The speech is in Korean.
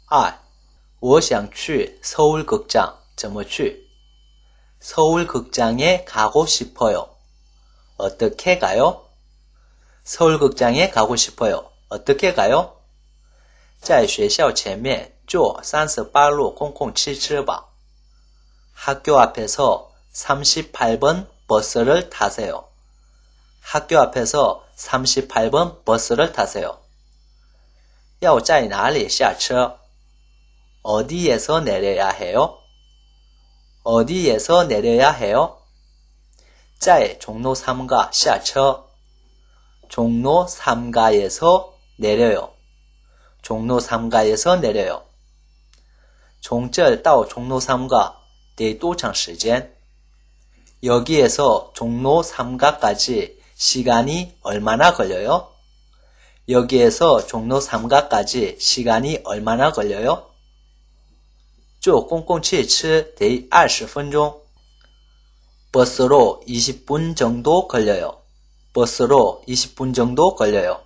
2. 我想去 서울극장 怎么去? 서울극장에 가고 싶어요. 어떻게 가요? 서울극장에 가고 싶어요. 어떻게 가요? 在学校前面坐38로 007 吃吧. 학교 앞에서 38번 버스를 타세요. 학교 앞에서 38번 버스를 타세요. 要在哪里下车? 어디에서 내려야 해요? 어디에서 내려야 해요? 在 종로 3가 下车. 종로 3가에서 내려요. 종로 3가에서 내려요. 从这到 종로 3가 得多长时间? 여기에서 종로 3가까지 시간이 얼마나 걸려요? 여기에서 종로 3가까지 시간이 얼마나 걸려요? 坐007치得20分钟. 버스로 20분 정도 걸려요. 버스로 20분 정도 걸려요.